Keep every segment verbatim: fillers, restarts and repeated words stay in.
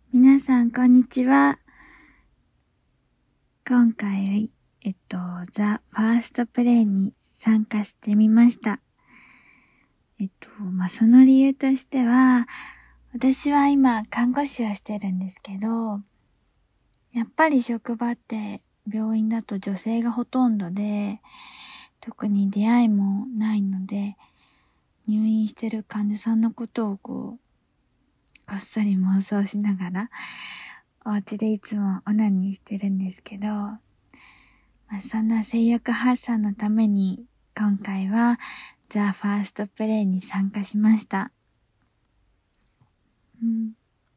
皆さんこんにちは。今回、えっと、ザ・ファーストプレイに参加してみました。えっと、まあ、その理由としては、私は今看護師をしてるんですけど、やっぱり職場って病院だと女性がほとんどで、特に出会いもないので、入院してる患者さんのことをこう、こっそり妄想しながら、お家でいつもオナニーしてるんですけど、まあ、そんな性欲発散のために今回はザ・ファーストプレイに参加しました。うん、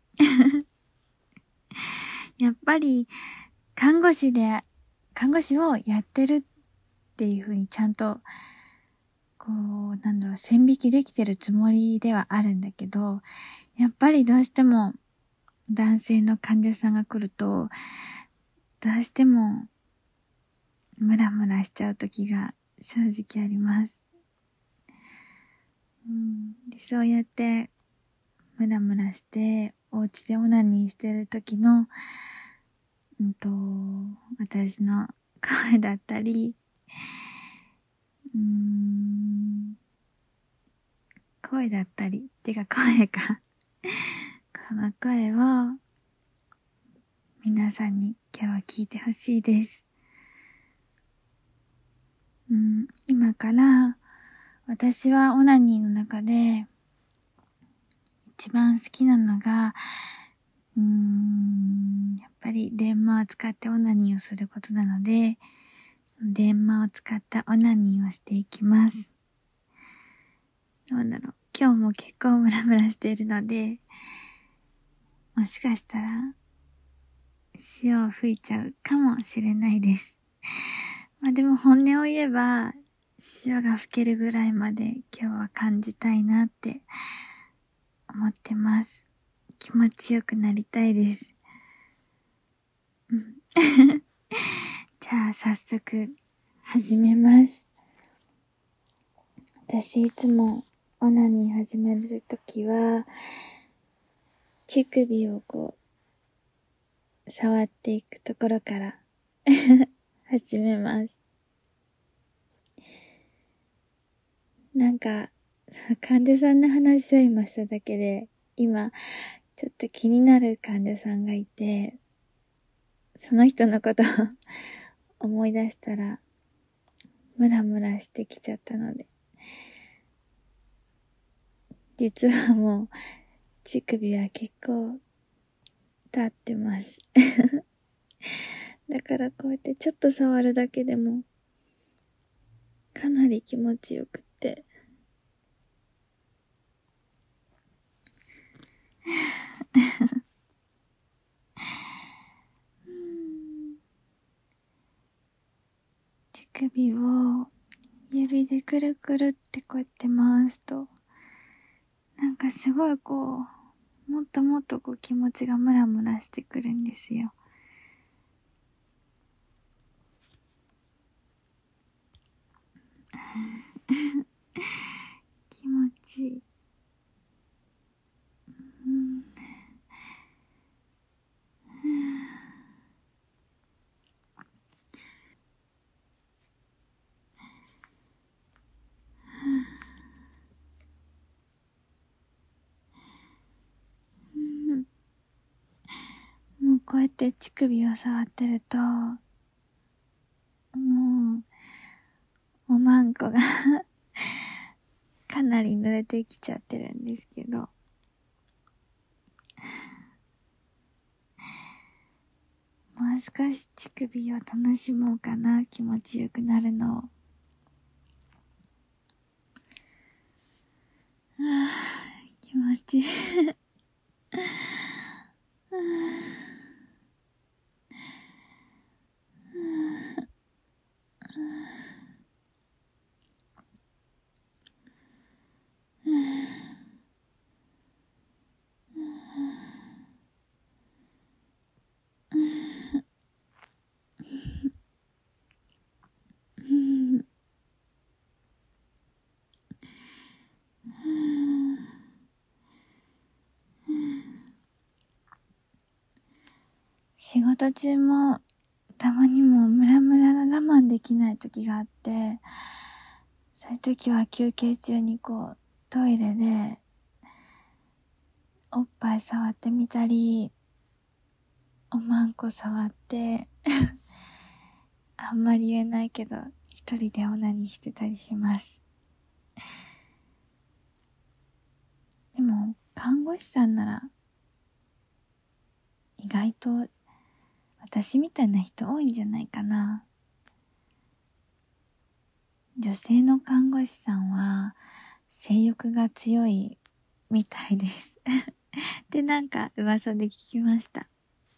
やっぱり看護師で、看護師をやってるっていう風にちゃんとこう、なんだろう、線引きできてるつもりではあるんだけど、やっぱりどうしても男性の患者さんが来ると、どうしてもムラムラしちゃう時が正直あります。うん、でそうやってムラムラしてお家でオナニーしてる時の、うんと、私の声だったり、うーん、声だったり、てか声か。この声を皆さんに今日は聞いてほしいです。うん、今から私はオナニーの中で一番好きなのが、うーん、やっぱり電話を使ってオナニーをすることなので、電話を使ったオナニーをしていきます。どうだろう。今日も結構ムラムラしているので、もしかしたら潮を吹いちゃうかもしれないです。まあでも本音を言えば、潮が吹けるぐらいまで今日は感じたいなって思ってます。気持ちよくなりたいです。うん、じゃあ早速始めます。私いつもオナニー始めるときは、乳首をこう、触っていくところから始めます。なんか、患者さんの話を今しただけで、今、ちょっと気になる患者さんがいて、その人のことを思い出したら、ムラムラしてきちゃったので、実はもう、乳首は結構、立ってます。だからこうやってちょっと触るだけでも、かなり気持ちよくって。乳首を指でくるくるってこうやって回すと、なんかすごいこう、もっともっとこう気持ちがムラムラしてくるんですよ。気持ちいい。うん、もうこうやって乳首を触ってると、もう、おまんこがかなり濡れてきちゃってるんですけど、もう少し乳首を楽しもうかな、気持ちよくなるのを。あー気持ちいい。 仕事中もたまにもムラムラが我慢できない時があって、そういう時は休憩中にこうトイレでおっぱい触ってみたり、おまんこ触ってあんまり言えないけど一人でオナニーしてたりします。でも看護師さんなら意外と私みたいな人多いんじゃないかな。女性の看護師さんは性欲が強いみたいですで、なんか噂で聞きました。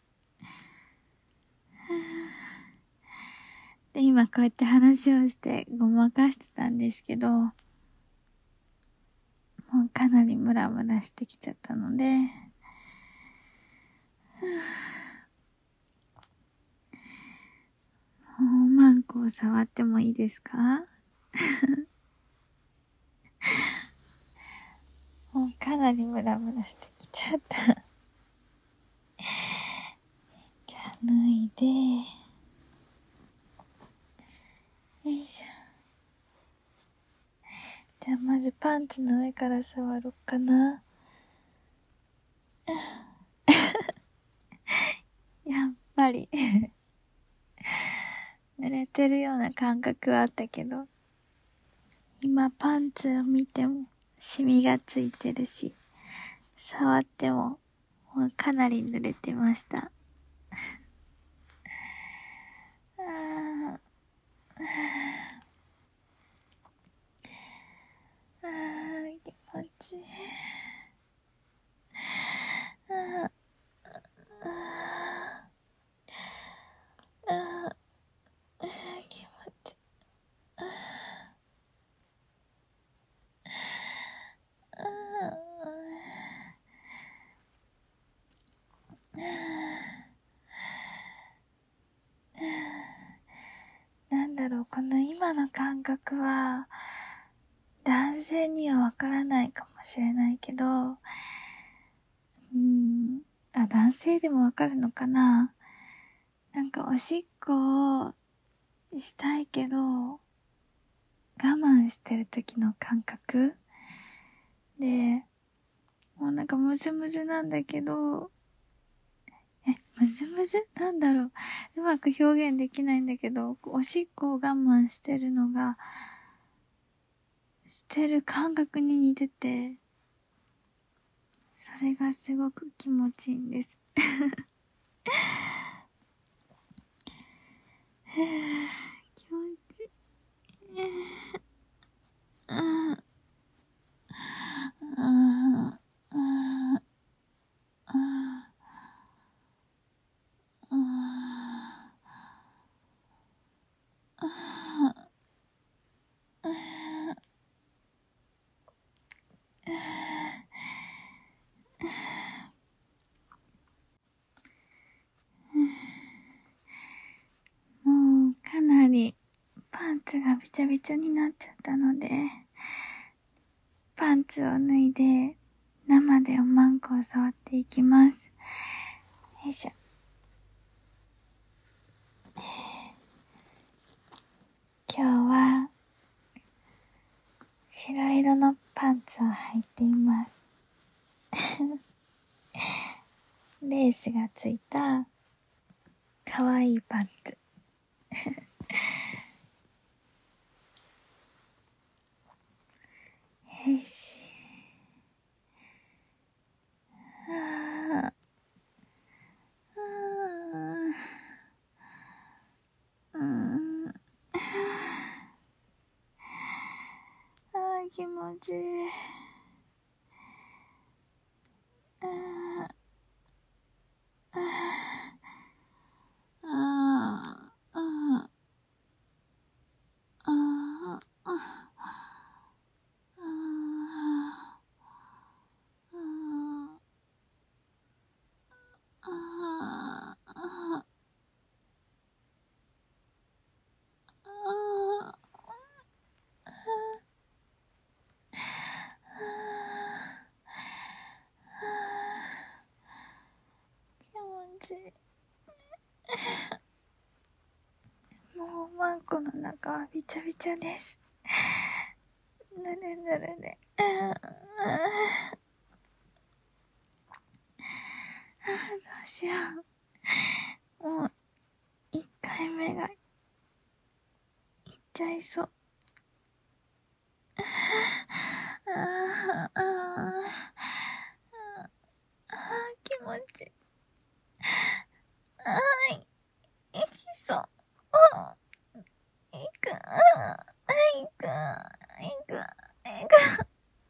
で、今こうやって話をしてごまかしてたんですけど、もうかなりムラムラしてきちゃったので、もうマンコを触ってもいいですかもうかなりムラムラしてきちゃったじゃあ脱いで、よいしょ。じゃあまずパンツの上から触ろっかなやっぱり濡れてるような感覚はあったけど、今パンツを見てもシミがついてるし、触ってももうかなり濡れてましたあーあー気持ちいいあーあーあー気持ちいいあーあーなんだろう、この今の感覚は男性にはわからないかもしれないけど、うーん、あ、男性でもわかるのかな。なんかおしっこをしたいけど我慢してる時の感覚で、もうなんかムズムズなんだけど、え、ムズムズなんだろう。うまく表現できないんだけど、おしっこを我慢してるのが、してる感覚に似てて、それがすごく気持ちいいんです。気持ちいい。うん、うん、うん、うん、うん。もうかなりパンツがびちゃびちゃになっちゃったので、パンツを脱いで生でおまんこを触っていきます。よいしょ。今日は白色のパンツを履いていますレースがついたかわいいパンツよし。あーあーうんあー気持ちいい。あーあーあーあーあーあー気持ちいい。 もうマンコの中はびちゃびちゃです。ぬるぬるで。ああ、どうしよう。もう、一回目が、いっちゃいそう。ああ、ああ、ああ、気持ちいい。ああ、いきそう。あいく、あいく、いく、いく。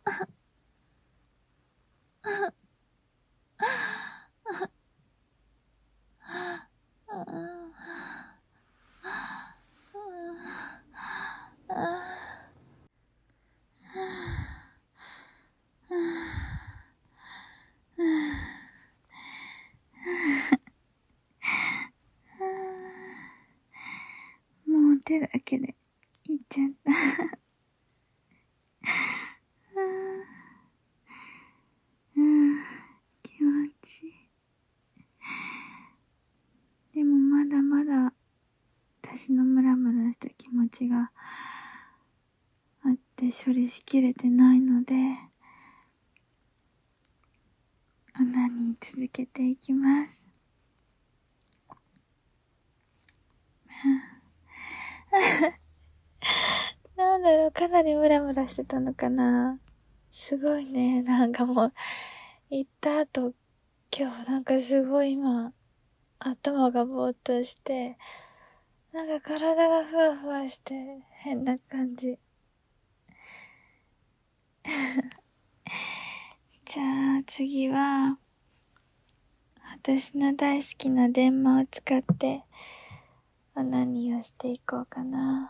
もう手だけでいっちゃった。うん、気持ちいい。でもまだまだ私のムラムラした気持ちがあって処理しきれてないので、オナニー続けていきます。なんだろう、かなりムラムラしてたのかな。すごいね、なんかもう、行った後、今日なんかすごい今、頭がぼーっとして、なんか体がふわふわして、変な感じ。じゃあ次は、私の大好きな電話を使って、オナニーをしていこうかな。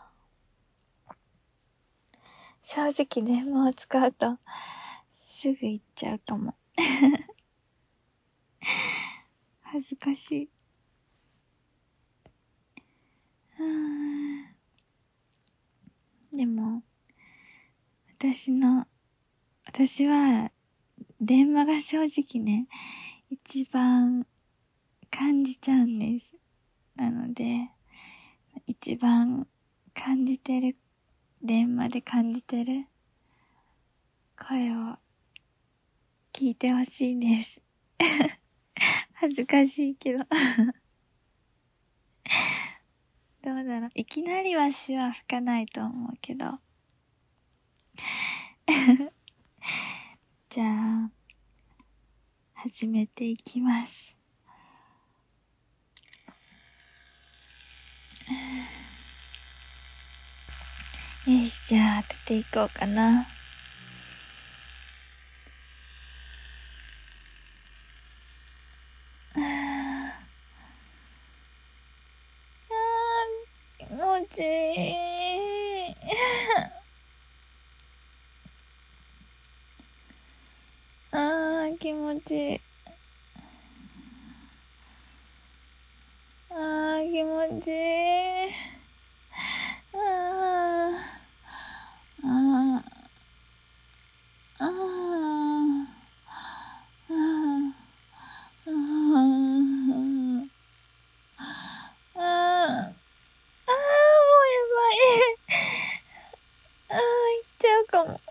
正直電話を使うと、すぐ行っちゃうかも。恥ずかしい。うーん。でも、私の、私は、電話が正直ね、一番感じちゃうんです。なので、一番感じてる、電話で感じてる声を聞いてほしいです。恥ずかしいけど。どうだろう。いきなりは手話吹かないと思うけど。じゃあ、始めていきます。よし、じゃあ当てていこうかな。あーあー、気持ちいい。あー、気持ちいい。あー、気持ちいい。あー、あー、あー、あー、あー、あー、あー、もうやばい。あー、行っちゃうかも。あー、ど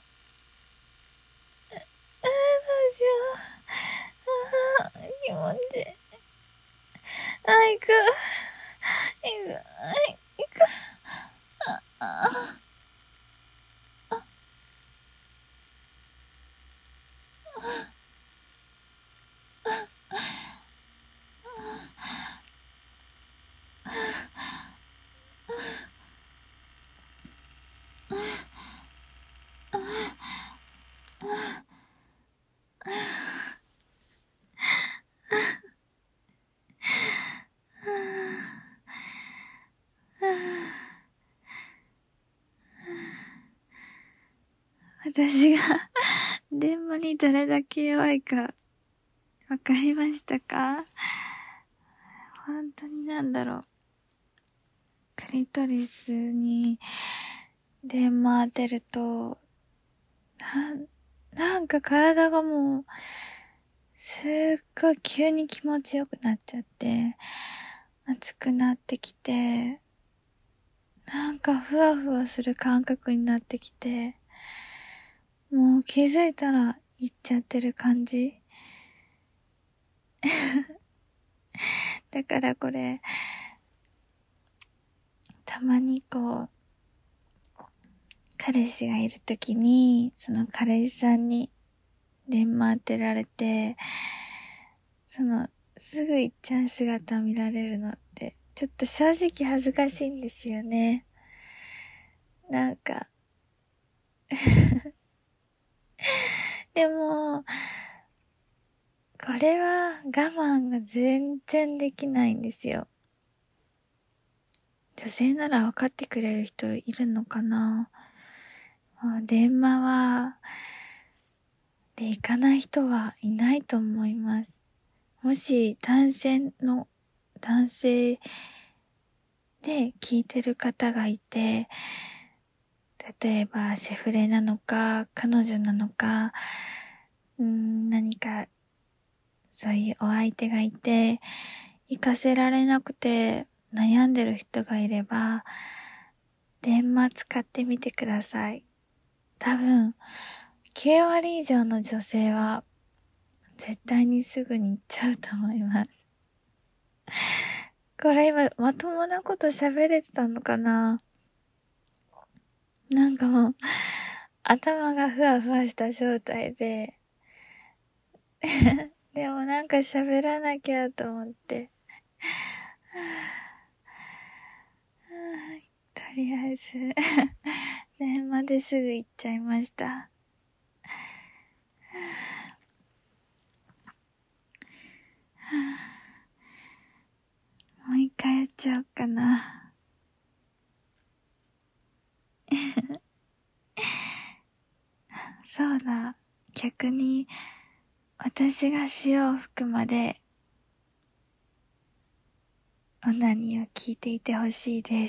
うしよう。あー、気持ちいい。あー、行く。行く。行く。あ、あ、私が電話にどれだけ弱いかわかりましたか？本当になんだろう。クリトリスに電話当てると、な、なんか体がもう、すっごい急に気持ちよくなっちゃって、 熱くなってきて、なんかふわふわする感覚になってきて、もう気づいたら行っちゃってる感じ。だからこれ、たまにこう、彼氏がいるときに、その彼氏さんに電話当てられて、その、すぐ行っちゃう姿を見られるのって、ちょっと正直恥ずかしいんですよね。なんか、でも、これは我慢が全然できないんですよ。女性なら分かってくれる人いるのかな？電話は、で行かない人はいないと思います。もし男性の、男性で聞いてる方がいて、例えばセフレなのか、彼女なのか、うーん、何か、そういうお相手がいて、行かせられなくて悩んでる人がいれば、電話使ってみてください。多分、きゅうわり以上の女性は、絶対にすぐに行っちゃうと思います。これ今、まともなこと喋れてたのかな？なんかもう、頭がふわふわした状態で、でもなんか喋らなきゃと思って、とりあえず、電話ですぐ行っちゃいました。もう一回やっちゃおうかな。そうだ、逆に、私が潮を吹くまで、オナニーを聞いていてほしいです。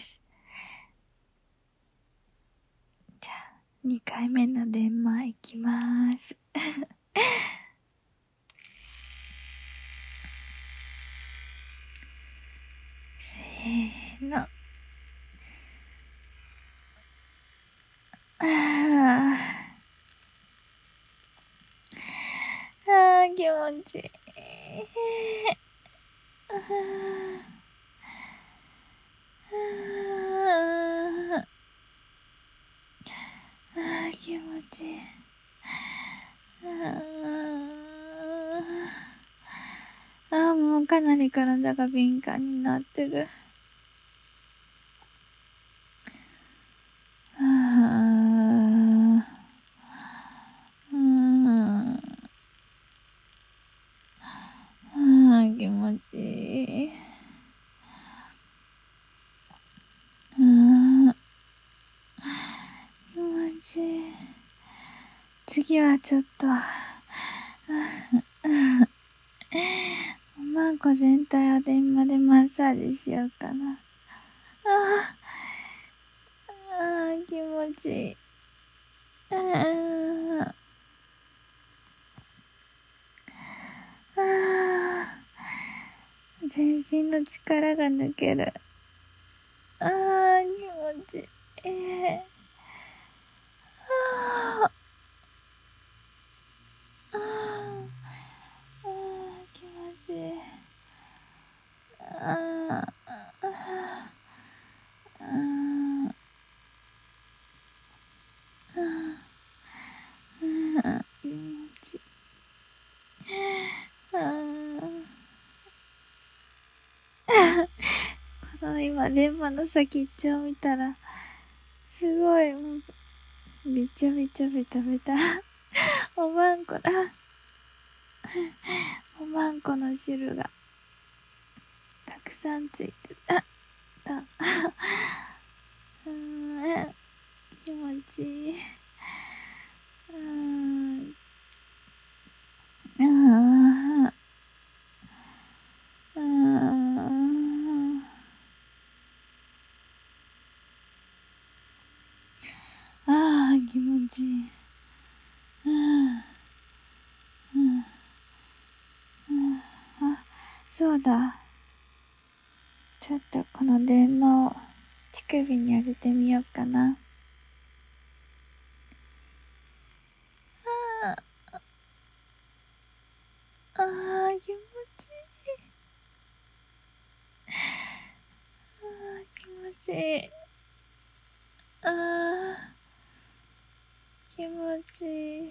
じゃあ、にかいめの電話いきまーす。せーの。あーあー、気持ちいい。あーあーあー、気持ちいい。あーあー、もうかなり体が敏感になってる。あーうーんあー気持ちいい。あー気持ちいい。次はちょっと、おまんこ全体を電話でマッサージしようかな。ああ、ああ、気持ちいい。ああ、ああ、全身の力が抜ける。ああ、気持ちいい。ああ、ああ、気持ちいい。ああ、ああ、気持ちいい。この今電話の先っちょを見たら、すごい、もう、びちゃびちゃべたべた。おまんこだ。おまんこの汁が、たくさんついてた。た。うーん、気持ちいい。うーん。あーあーあー、気持ちいい。あーうんうん、あ、そうだ。 ちょっとこの電話を乳首に当ててみようかな。あーあー、気持ちいい。あー、気持ちいい。あー、気持ちいい。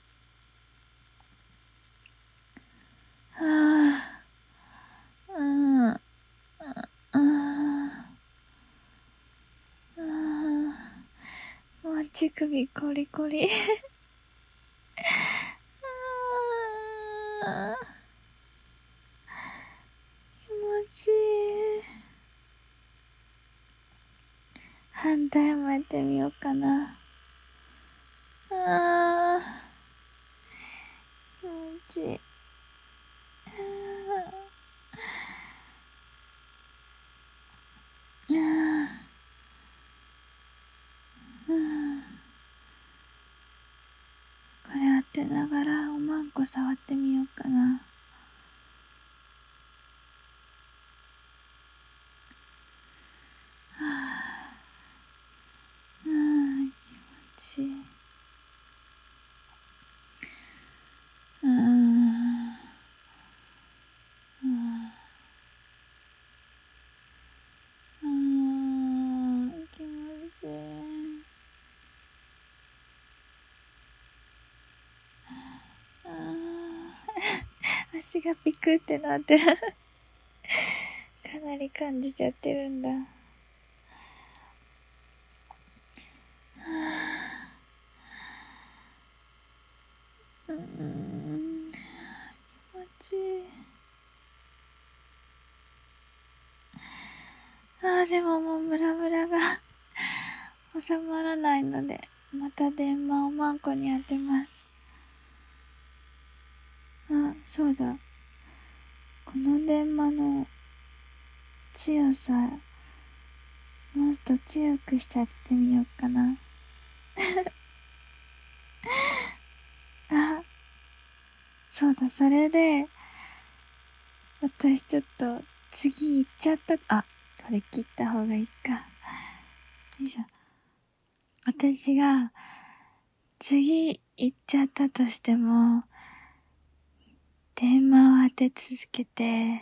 あー、うん、あー、あー、もう乳首コリコリ。あー、気持ちいい。反対もやってみようかな。あー、気持ちいい。あー、あー、これ当てながらおまんこ触ってみようかな。あー、あー、気持ちいい。うーん、うーん、うーん、気持ちいい。あー、足がピクってなってる。かなり感じちゃってるんだ。うーん、気持ちいい。あー、でももうムラムラが収まらないので、また電話をマンコに当てます。あ、そうだ。この電話の強さ、もっと強くして当ててみようかな。あ、そうだ、それで、私ちょっと次行っちゃった。あ、これ切った方がいいか。よいしょ。私が次行っちゃったとしても、電話を当て続けて、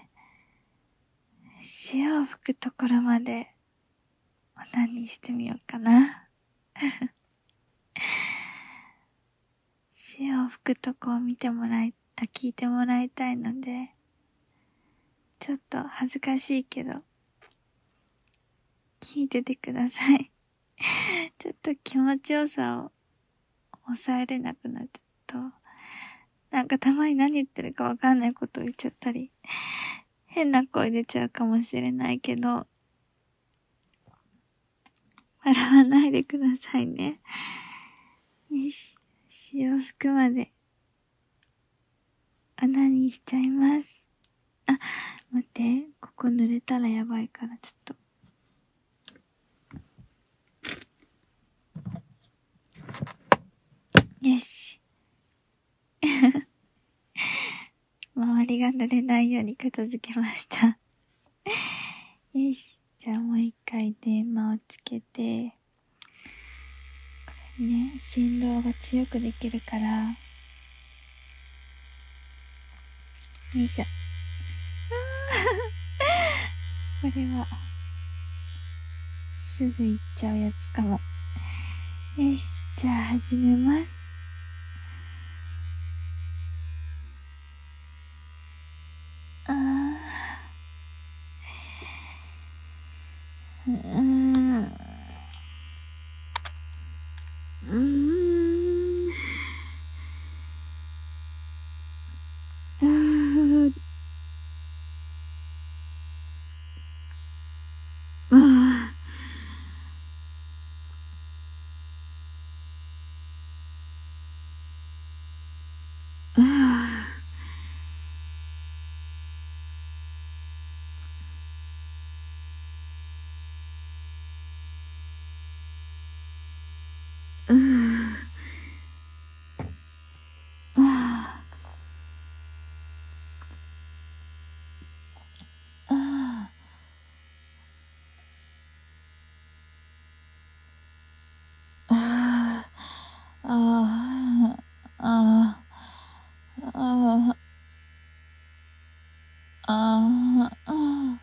潮を吹くところまでオナニーしてみようかな。潮を吹くとこを見てもらい、あ、聞いてもらいたいので、ちょっと恥ずかしいけど、聞いててください。ちょっと気持ちよさを抑えれなくなっちゃうと、なんかたまに何言ってるかわかんないことを言っちゃったり、変な声出ちゃうかもしれないけど、笑わないでくださいね。よし、潮吹くまで、オナニーしちゃいます。あ、待って、ここ濡れたらやばいからちょっと。よし。周りが濡れないように片付けました。よし。じゃあもう一回電話をつけて、これね、振動が強くできるから、よいしょ。あーこれは、すぐ行っちゃうやつかも。よし。じゃあ始めます。あー。うーん。うーん。うーん。あー。あー。うーん。あー。あー。 ああ、ああ、ああ、ああ、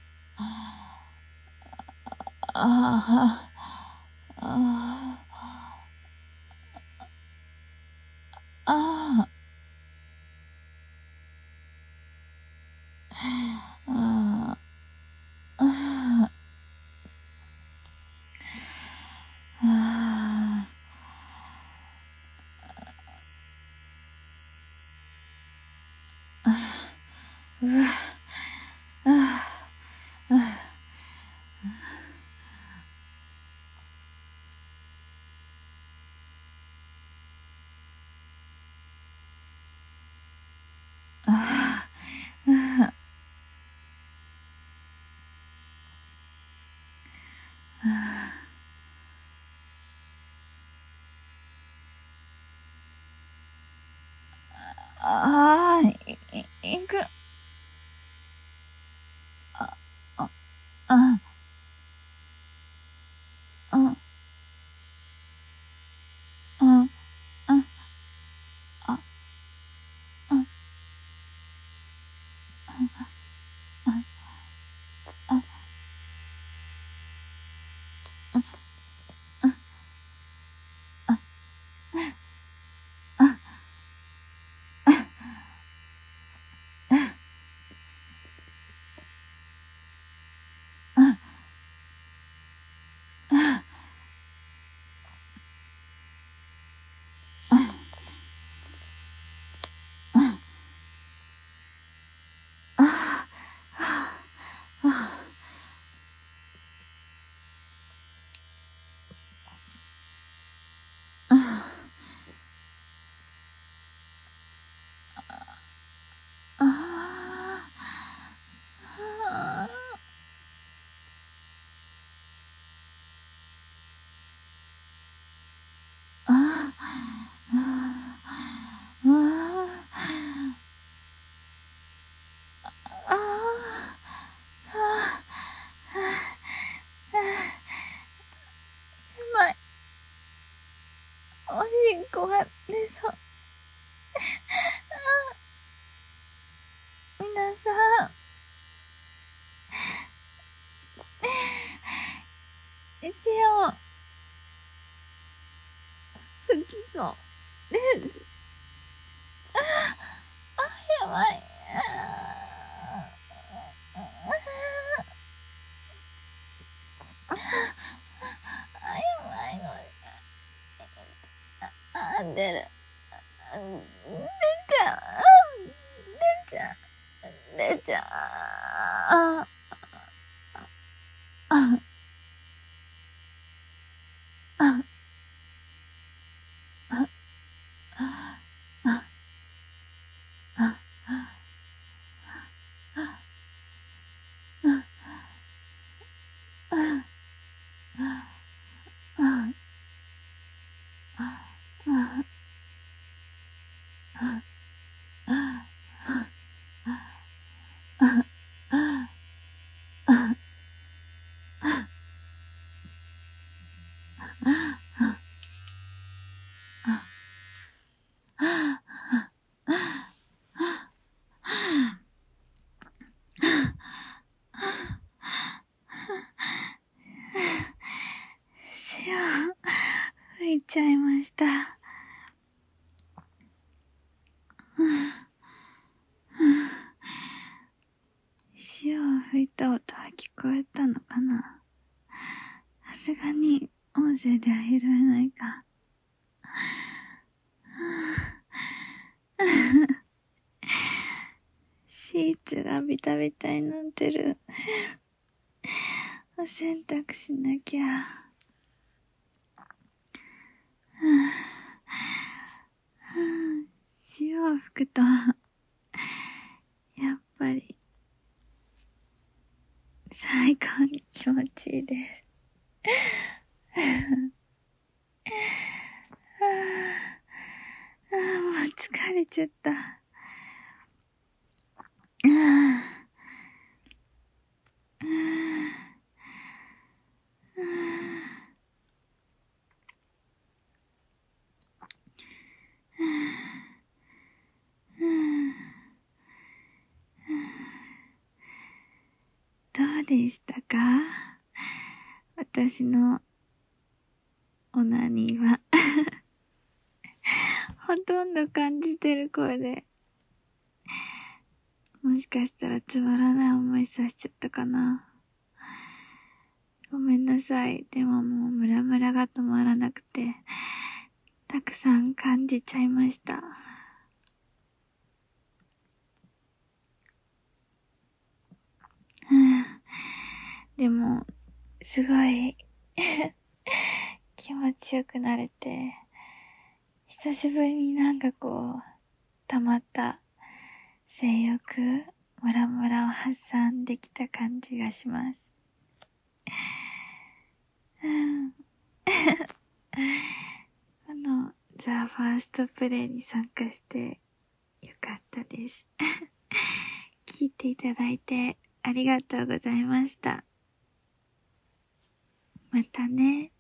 ああ、ああ、ああ、うわ、ああ、ああ、ああ、い、いく、あ、あ、あ、あ、あ、あ、あ、あ、あ、まい、おしっこが出そう。皆さん、塩、吹きそうです。やばい。あ、やばい、これ。あ、出る。出ちゃう。出ちゃう。出ちゃう。あ、あ、あ、あ、あ、あ、塩、吹いちゃいました。塩を吹いた音は聞こえたのかな。さすがに音声では拾えないか。シーツがビタビタになってる。お洗濯しなきゃ。塩を吹くと、やっぱり、最高に気持ちいいです。ああ、もう疲れちゃった。ああ、 どうでしたか？私のオナニーはほとんど感じてる声で、もしかしたらつまらない思いさせちゃったかな。ごめんなさい。でももうムラムラが止まらなくて、たくさん感じちゃいました。でも、すごい気持ちよくなれて、久しぶりになんかこう、溜まった性欲、ムラムラを発散できた感じがします。うん、このザ・ファーストプレイに参加してよかったです。聞いていただいてありがとうございました。またね。